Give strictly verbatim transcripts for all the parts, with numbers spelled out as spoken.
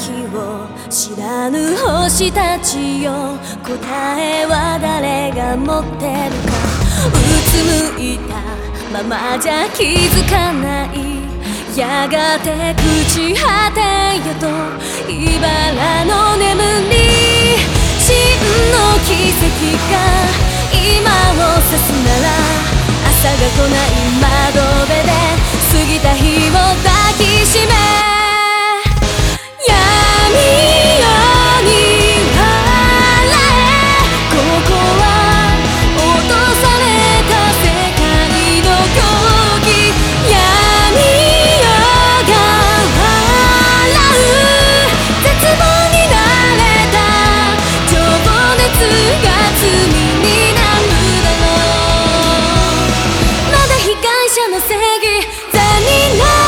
日を知らぬ星たちよ、答えは誰が持ってるか。うつむいたままじゃ気づかない、やがて朽ち果てよと茨の眠り。真の奇跡が今を指すなら、朝が来ない窓辺で過ぎた日を抱きしめ、闇夜に笑え。ここは落とされた世界の狂気。闇夜が笑う絶望になれた情熱が罪になるだろう。まだ被害者の正義善人な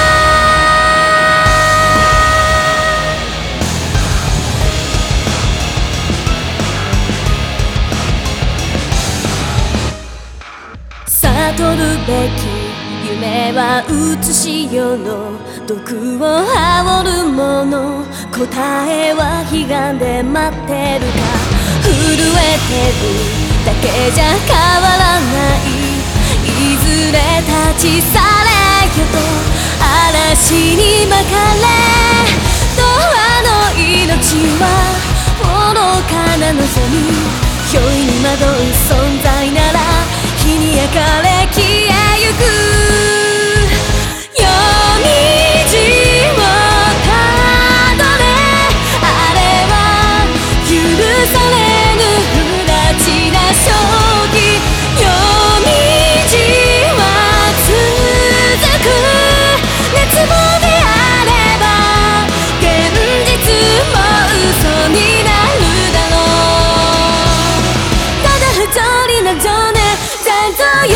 悟るべき夢は写しよの毒を煽るもの。答えは悲願で待ってるか。震えてるだけじゃ変わらない、いずれ立ち去れよと嵐に巻かれ。永遠の命は愚かな望み、酔いに惑う存在なら日に焼かれ消えゆく。夜虹をたどれ、あれは許されぬ不埒な正気。夜虹は続く熱望であれば現実も嘘になるだろう。ただ不条理な情熱残像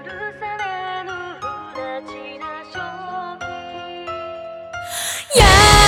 よ。Yeah